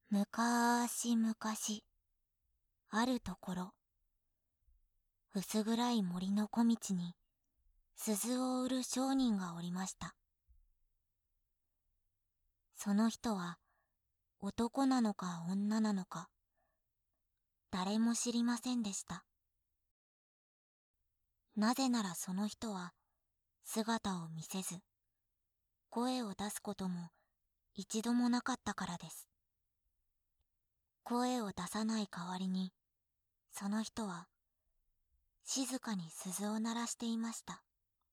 むかーしむかし、あるところ、薄暗い森の小道に鈴を売る商人がおりました。その人は男なのか女なのか、誰も知りませんでした。なぜならその人は姿を見せず、声を出すことも一度もなかったからです。声を出さない代わりに、その人は静かに鈴を鳴らしていました。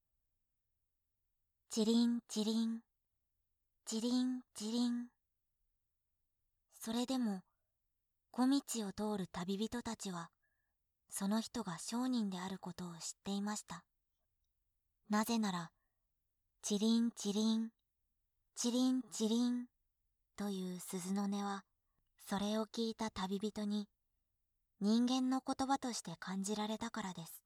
チリンチリン、チリンチリン。それでも小道を通る旅人たちは、その人が商人であることを知っていました。なぜなら、チリンチリン、チリンチリンという鈴の音は、それを聞いた旅人に人間の言葉として感じられたからです。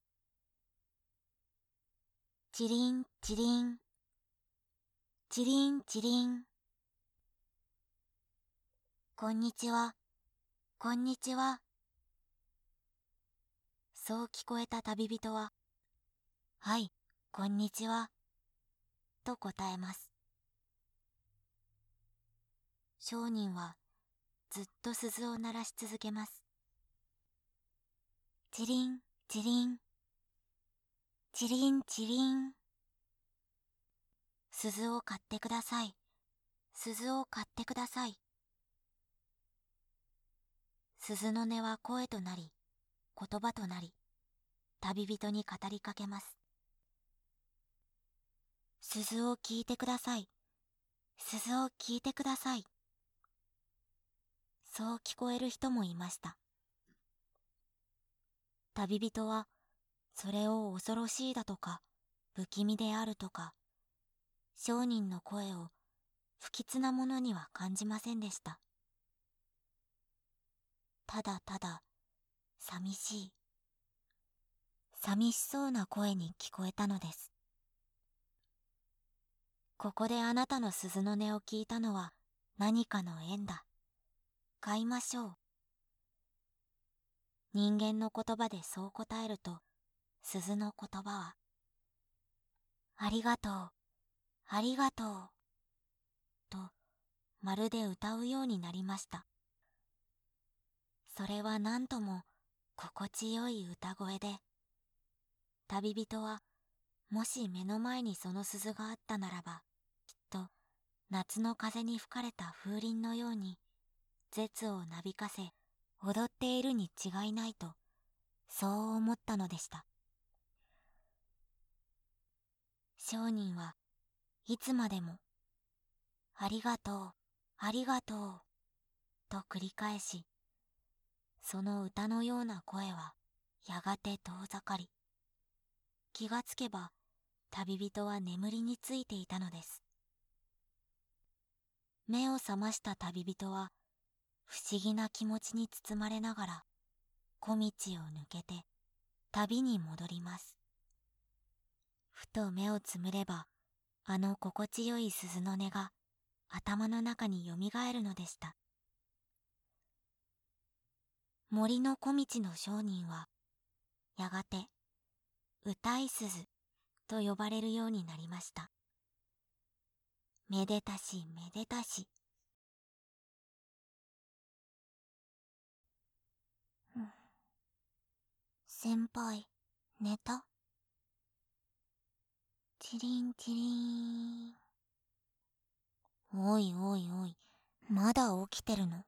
チリンチリン、チリンチリン。こんにちは、こんにちは。そう聞こえた旅人は、はい、こんにちは、と答えます。商人はずっと鈴を鳴らし続けます。チリン、チリン、チリン、チリン。鈴を買ってください。鈴を買ってください。鈴の音は声となり、言葉となり、旅人に語りかけます。鈴を聞いてください。鈴を聞いてください。そう聞こえる人もいました。旅人は、それを恐ろしいだとか、不気味であるとか、商人の声を不吉なものには感じませんでした。ただただ、寂しい、寂しそうな声に聞こえたのです。ここであなたの鈴の音を聞いたのは何かの縁だ。買いましょう。人間の言葉でそう答えると、鈴の言葉は、ありがとう、ありがとう、とまるで歌うようになりました。それは何とも心地よい歌声で、旅人はもし目の前にその鈴があったならば、きっと夏の風に吹かれた風鈴のように絶をなびかせ踊っているに違いないと、そう思ったのでした。商人はいつまでもありがとう、ありがとうと繰り返し、その歌のような声はやがて遠ざかり、気がつけば旅人は眠りについていたのです。目を覚ました旅人は不思議な気持ちに包まれながら小道を抜けて旅に戻ります。ふと目をつむれば、あの心地よい鈴の音が頭の中によみがえるのでした。森の小道の商人はやがて歌い鈴と呼ばれるようになりました。めでたしめでたし。先輩、寝た？チリンチリン。おいおいおい、まだ起きてるの？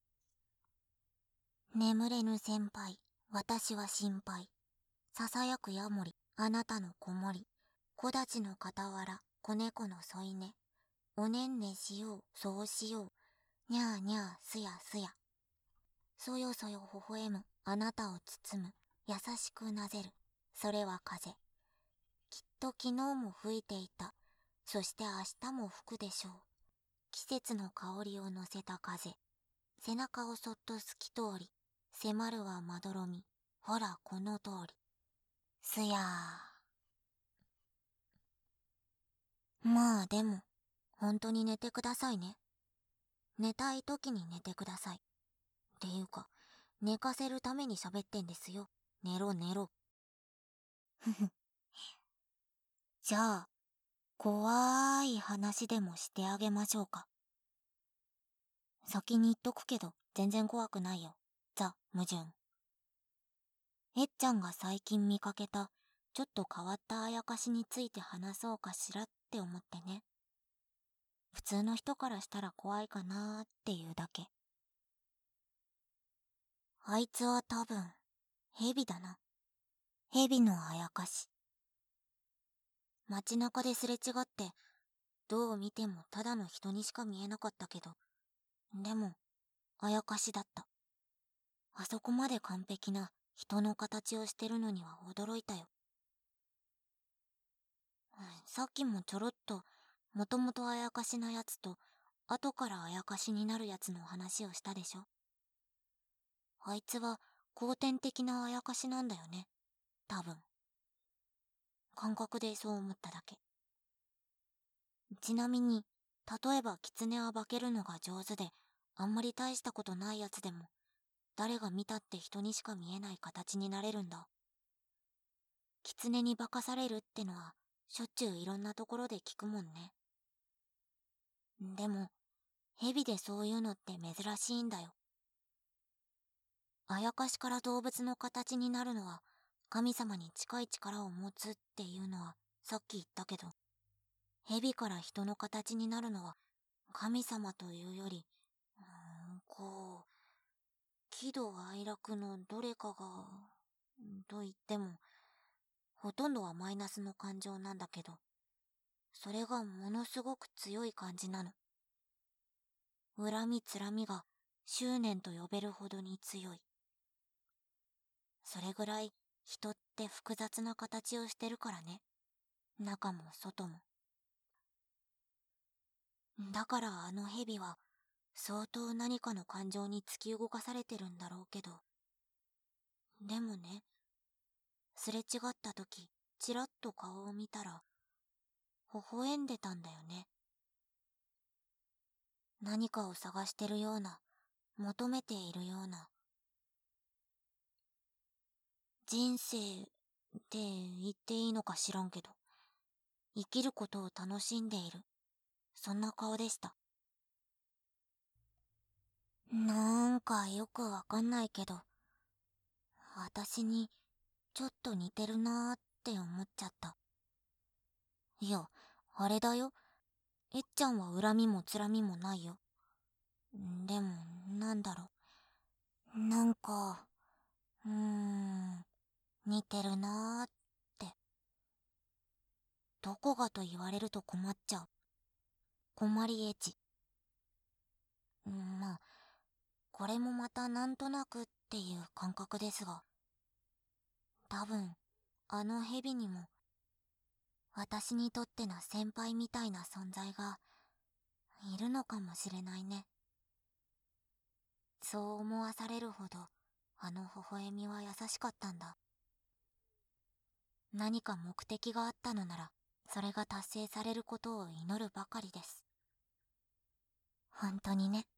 眠れぬ先輩、私は心配。ささやくヤモリ、あなたの子守。木立の傍ら、子猫の添い寝。おねんねしよう、そうしよう。にゃーにゃー、すやすや。そよそよ微笑む、あなたを包む。優しくなぜる。それは風。きっと昨日も吹いていた。そして明日も吹くでしょう。季節の香りを乗せた風。背中をそっと透き通り、迫るはまどろみ。ほらこの通り。すやー。まあでも、本当に寝てくださいね。 寝たい時に寝てください。っていうか、寝かせるために喋ってんですよ。寝ろ寝ろ。ふふ。じゃあ、怖い話でもしてあげましょうか。先に言っとくけど、全然怖くないよ。ザ・矛盾。えっちゃんが最近見かけた、ちょっと変わったあやかしについて話そうかしらって思ってね。普通の人からしたら怖いかなーっていうだけ。あいつは多分、蛇だな。蛇のあやかし。街中ですれ違って、どう見てもただの人にしか見えなかったけど、でも、あやかしだった。あそこまで完璧な人の形をしてるのには驚いたよ。さっきもちょろっと、もともとあやかしなやつと、後からあやかしになるやつの話をしたでしょ。あいつは後天的なあやかしなんだよね。多分。感覚でそう思っただけ。ちなみに、例えば狐は化けるのが上手で、あんまり大したことないやつでも、誰が見たって人にしか見えない形になれるんだ。狐に化かされるってのは、しょっちゅういろんなところで聞くもんね。でも、蛇でそういうのって珍しいんだよ。あやかしから動物の形になるのは、神様に近い力を持つっていうのは、さっき言ったけど、蛇から人の形になるのは、神様というより、喜怒哀楽のどれかが、と言っても、ほとんどはマイナスの感情なんだけど、それがものすごく強い感じなの。恨みつらみが執念と呼べるほどに強い。それぐらい人って複雑な形をしてるからね。中も外も。だからあの蛇は相当何かの感情に突き動かされてるんだろうけど。でもね、すれ違った時、ちらっと顔を見たら、微笑んでたんだよね。何かを探してるような、求めているような。人生って言っていいのか知らんけど、生きることを楽しんでいる。そんな顔でした。なんかよくわかんないけど、私にちょっと似てるなーって思っちゃった。いや、あれだよ。えっちゃんは恨みもつらみもないよ。でも、なんだろう。なんか、似てるなーって。どこがと言われると困っちゃう。困りエチ。まあ、これもまたなんとなくっていう感覚ですが、多分、あの蛇にも、私にとっての先輩みたいな存在が、いるのかもしれないね。そう思わされるほど、あの微笑みは優しかったんだ。何か目的があったのなら、それが達成されることを祈るばかりです。本当にね。